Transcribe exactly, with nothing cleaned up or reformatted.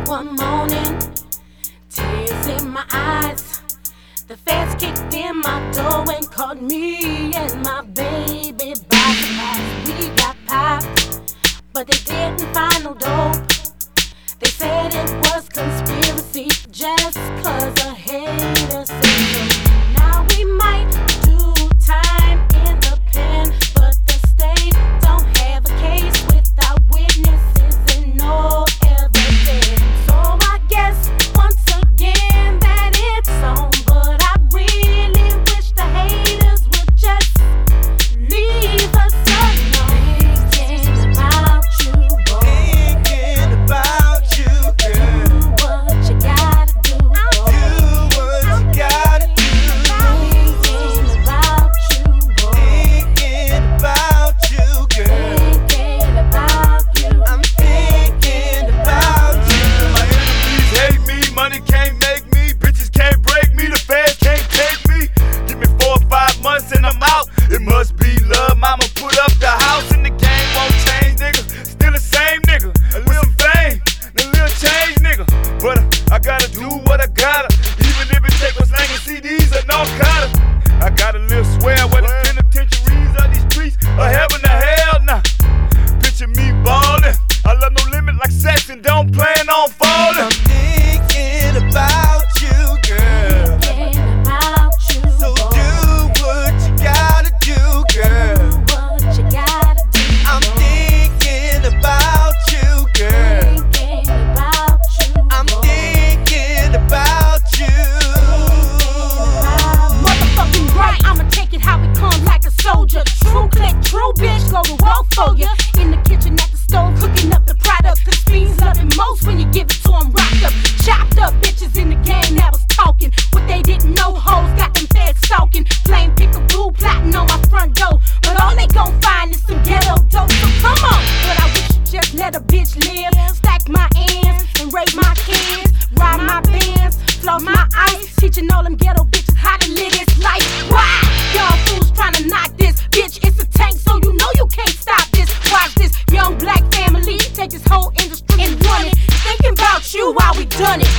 one morning, tears in my eyes. The feds kicked in my door and caught me and my baby by surprise. We got popped, but they didn't find no dope. They said it was conspiracy just cause a hater said so. Now we might do time in the pen, but the state don't have a case without witnesses and no evidence. So I guess once again that it's on, but I really wish the haters would just leave us alone. Thinking about you, boy. Thinking about you, girl. Do what you gotta do, boy. Do what you gotta do. Thinking about you, boy. Thinking about you, girl. Thinking about you. I'm thinking about you. My enemies hate me, money can't make me, bitches can't break me, the feds can't take me. Give me four or five months and I'm out. It must be love, mama put up the house and the game won't change, nigga. Still the same nigga, a little fame, a little change, nigga. But I gotta do what I gotta, even if it take us slanging C Ds or narcotics. I gotta live swear where the penitentiaries of these streets are heaven to hell now. Picture me ballin', I love no limit like sex and don't plan on falling. I'm thinking about you, girl. Thinking about you, So boy. do what you gotta do, girl. Do what you gotta do, I'm boy. thinking about you, girl. Thinking about you, I'm boy. thinking about you. Motherfucking right, I'ma take it how it come like a soldier. True click, true bitch, go to war for ya. In the kitchen at the stove, cooking up the product. Cause fiends love it most when you give it to them rocked up. Chopped up bitches in the game that was talking. What they didn't know, hoes got them feds stalking. Flame pickaboo plotting on my front door. But all they gon' find is some ghetto dope. So come on, but I wish you just let a bitch live. Stack my ends and raise my kids. Ride my bands, floss my ice. Teaching all them ghetto bitches how to live this life. Why? Y'all fools trying to knock this. Bitch, it's a tank, so you know you can't stop this. Watch this young black family take this whole industry and run it. Thinking about you while we done it.